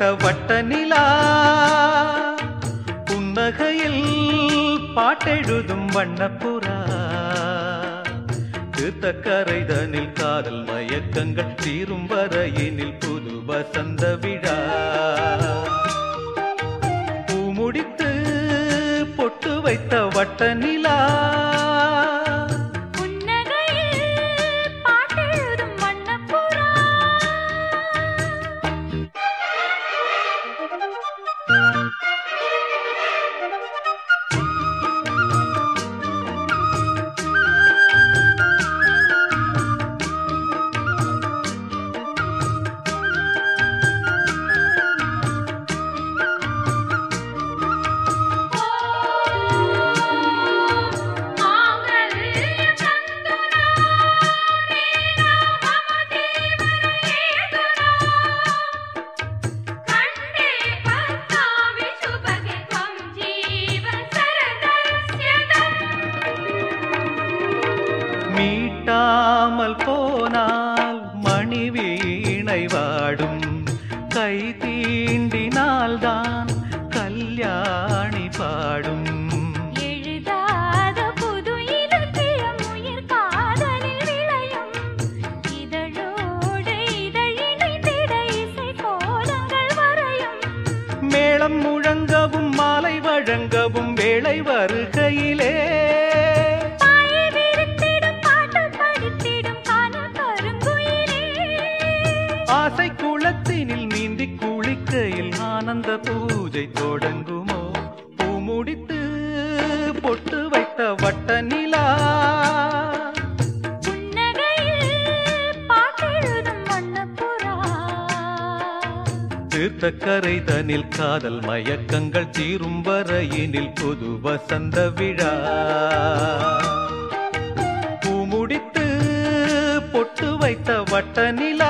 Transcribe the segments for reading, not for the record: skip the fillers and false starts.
வட்ட நிலா புன்னகையில் பாட்டெழுதும் வண்ணப்புறா தீர்த்தக்கரைதனில் காதல் மயக்கங்கள் தீரும் வரையினில் புது வசந்த விழா பூமுடித்து பொட்டு வைத்த வட்ட நிலா மீட்டாமல் போனால் மணி வீணை வாடும் கை தீண்டினால்தான் கல்யாணி பாடும் எழுதாத புது இலக்கியம் உயிர் காதலில் விளையும் இதழோடு இதழிணைந்திட இசை கோலங்கள் வரையும் மேளம் முழங்கவும் மாலை வழங்கவும் வேளை வருகையிலே ஆசை குளத்தினில் நீந்தி குளிக்கையில் ஆனந்த பூஜை தொடங்குமோ பூமுடித்து பொட்டு வைத்த வட்ட நிலா தீர்த்தக்கரைதனில் காதல் மயக்கங்கள் தீரும் வரையினில் புது வசந்த விழா பூமுடித்து பொட்டு வைத்த வட்ட நிலா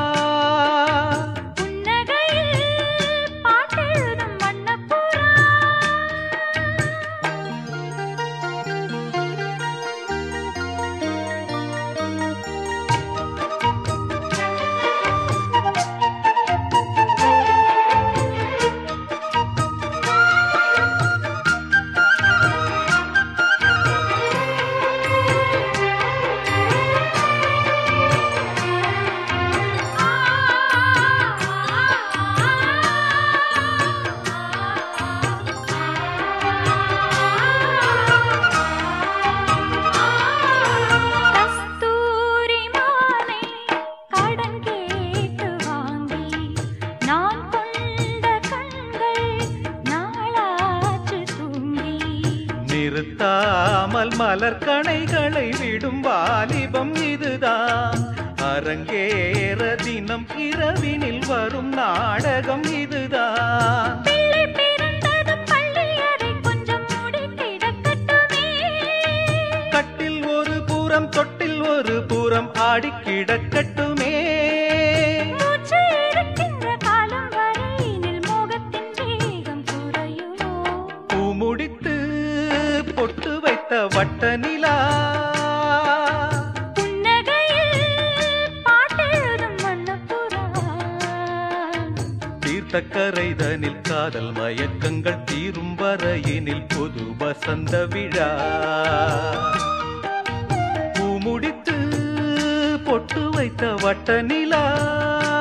நிறுத்தாமல் மலர் கணைகளை விடும் வாலிபம் இதுதான் அரங்கேற தினம் இரவினில் வரும் நாடகம் இதுதான் கட்டில் ஒரு புறம் தொட்டில் ஒரு புறம் ஆடி கிடக்கட்டுமே பூமுடித்து பொட்டு வைத்த வட்ட நிலா தீர்த்தக்கரைதனில் காதல் மயக்கங்கள் தீரும் வரையினில் புது வசந்த விழா பூமுடித்து பொட்டு வைத்த வட்ட நிலா